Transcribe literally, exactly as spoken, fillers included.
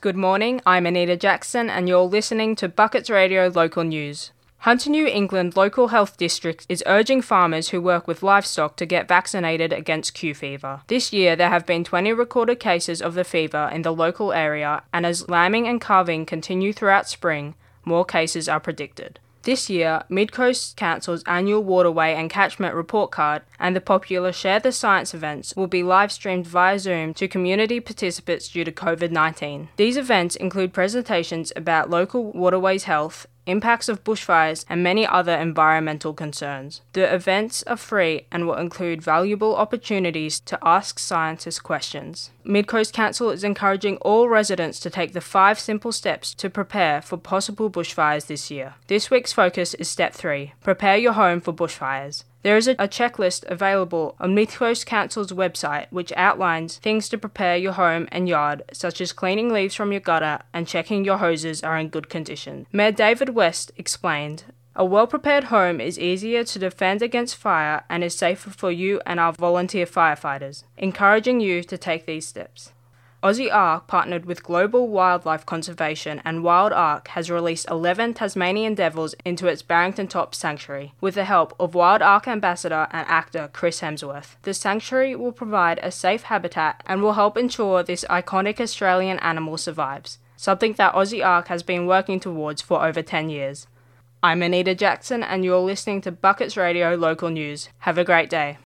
Good morning, I'm Anita Jackson and you're listening to Buckets Radio Local News. Hunter New England Local Health District is urging farmers who work with livestock to get vaccinated against Q fever. This year there have been twenty recorded cases of the fever in the local area, and as lambing and calving continue throughout spring, more cases are predicted. This year, Mid-Coast Council's annual Waterway and Catchment Report Card and the popular Share the Science events will be live-streamed via Zoom to community participants due to covid nineteen. These events include presentations about local waterways health, impacts of bushfires, and many other environmental concerns. The events are free and will include valuable opportunities to ask scientists questions. Mid-Coast Council is encouraging all residents to take the five simple steps to prepare for possible bushfires this year. This week's focus is Step three, Prepare your home for bushfires. There is a checklist available on Mid-Coast Council's website which outlines things to prepare your home and yard, such as cleaning leaves from your gutter and checking your hoses are in good condition. Mayor David West explained, "A well-prepared home is easier to defend against fire and is safer for you and our volunteer firefighters," encouraging you to take these steps. Aussie Ark, partnered with Global Wildlife Conservation, and Wild Ark has released eleven Tasmanian devils into its Barrington Top Sanctuary, with the help of Wild Ark ambassador and actor Chris Hemsworth. The sanctuary will provide a safe habitat and will help ensure this iconic Australian animal survives, something that Aussie Ark has been working towards for over ten years. I'm Anita Jackson and you're listening to Buckets Radio Local News. Have a great day.